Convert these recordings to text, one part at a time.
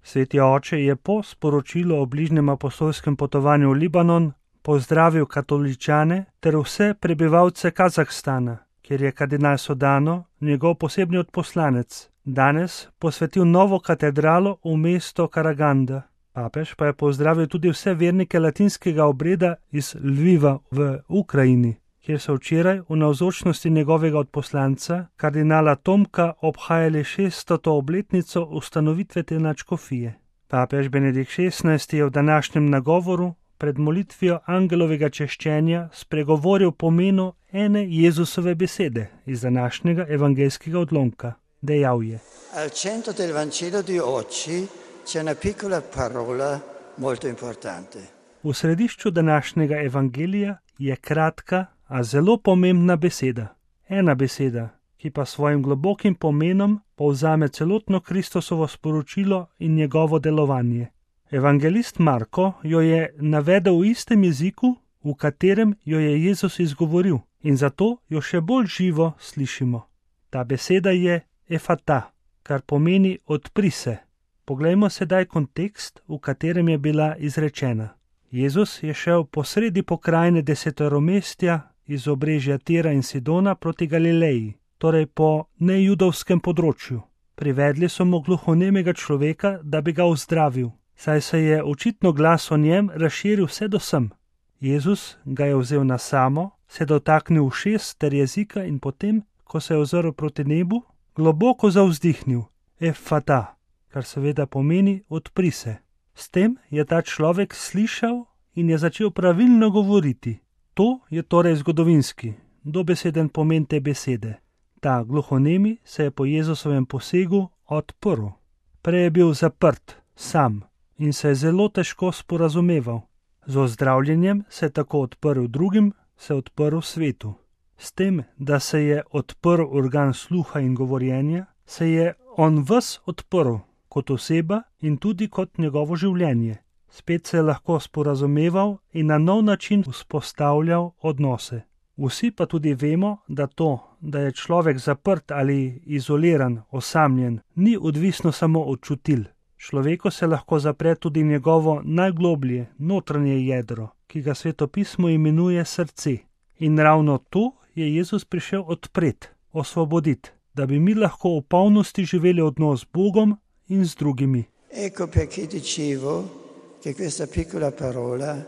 Sveti oče je po sporočilu o bližnjem apostolskem potovanju v Libanon pozdravil katoličane ter vse prebivalce Kazahstana, kjer je kardinal Sodano, njegov posebni odposlanec, danes posvetil novo katedralo v mesto Karaganda. Papež pa je pozdravil tudi vse vernike latinskega obreda iz Lviva v Ukrajini, kjer so včeraj v navzočnosti njegovega odposlanca, kardinala Tomka, obhajali 600. obletnico ustanovitve te nadškofije. Papež Benedikt XVI je v današnjem nagovoru pred molitvijo angelovega češčenja spregovoril pomenu ene Jezusove besede iz današnjega evangeljskega odlomka. Dejal je: Al centro del Vangelo di oggi c'è una piccola parola molto importante. V središču današnjega evangelija je kratka, a zelo pomembna beseda. Ena beseda, ki pa svojim globokim pomenom povzame celotno Kristusovo sporočilo in njegovo delovanje. Evangelist Marko jo je navedel v istem jeziku, v katerem jo je Jezus izgovoril, in zato jo še bolj živo slišimo. Ta beseda je efata, kar pomeni odpri se. Poglejmo sedaj kontekst, v katerem je bila izrečena. Jezus je šel po sredi pokrajine deseteromestja iz obrežja Tira in Sidona proti Galileji, torej po nejudovskem področju. Privedli so mu gluhonemega človeka, da bi ga ozdravil, saj se je očitno glas o njem razširil vse do sem. Jezus ga je vzel na samo, se dotaknil ušes ter jezika in potem, ko se je ozrl proti nebu, globoko zavzdihnil, efata, kar seveda pomeni odpri se. S tem je ta človek slišal in je začel pravilno govoriti. To je torej zgodovinski, dobeseden pomen te besede. Ta gluhonemi se je po Jezusovem posegu odprl. Prej je bil zaprt, sam in se je zelo težko sporazumeval. Z ozdravljenjem se je tako odprl drugim, se je odprl svetu. S tem, da se je odprl organ sluha in govorjenja, se je on ves odprl kot oseba in tudi kot njegovo življenje. Spet se je lahko sporazumeval in na nov način vzpostavljal odnose. Vsi pa tudi vemo, da to, da je človek zaprt ali izoliran, osamljen, ni odvisno samo od čutil. Človeku se lahko zapre tudi njegovo najgloblje, notranje jedro, ki ga Svetopismo imenuje srce. In ravno to je Jezus prišel odpreti, osvoboditi, da bi mi lahko v polnosti živeli odnos z Bogom in z drugimi. Ecco perché dicevo che questa piccola parola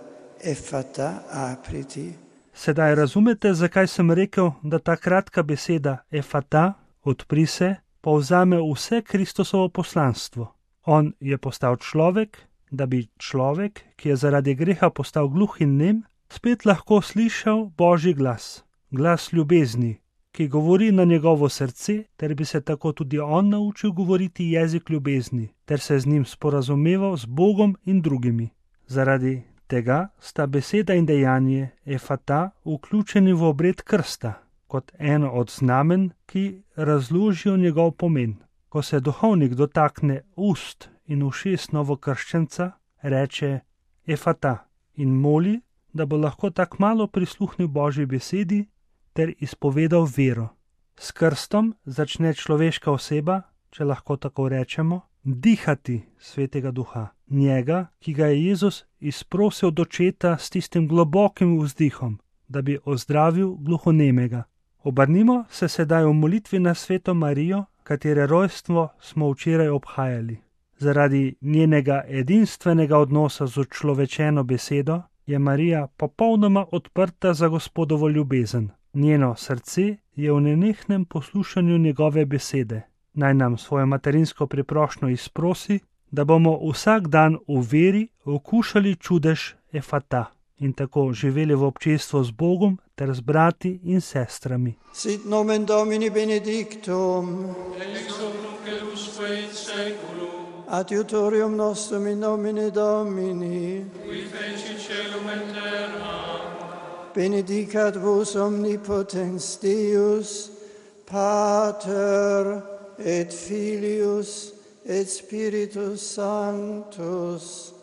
effata apriti. Sedaj razumete, zakaj sem rekel, da ta kratka beseda efata, odpri se, povzame vse Kristusovo poslanstvo. On je postal človek, da bi človek, ki je zaradi greha postal gluh in nem, spet lahko slišal Božji glas, glas ljubezni, ki govori na njegovo srce, ter bi se tako tudi on naučil govoriti jezik ljubezni, ter se z njim sporazumeval z Bogom in drugimi. Zaradi tega sta beseda in dejanje efata vključeni v obred krsta, kot eno od znamen, ki razložijo njegov pomen. Ko se duhovnik dotakne ust in ušes novokrščenca, reče efata in moli, da bo lahko tak malo prisluhnil Božji besedi ter izpovedal vero. S krstom začne človeška oseba, če lahko tako rečemo, dihati Svetega Duha, njega, ki ga je Jezus izprosil od očeta s tistim globokim vzdihom, da bi ozdravil gluhonemega. Obrnimo se sedaj v molitvi na Sveto Marijo, katere rojstvo smo včeraj obhajali. Zaradi njenega edinstvenega odnosa z človečeno besedo je Marija popolnoma odprta za Gospodovo ljubezen. Njeno srce je v nenehnem poslušanju njegove besede. Naj nam svojo materinsko priprošnjo izprosi, da bomo vsak dan v veri okušali čudež efata in tako živeli v občestvu z Bogom ter z brati in sestrami. Sit nomen Domini benedictum, ex hoc nunc et usque in saeculum, adiutorium nostrum in nomine Domini, qui feci caelum et terra, benedicat vos omnipotens Deus, Pater et Filius et Spiritus Sanctus,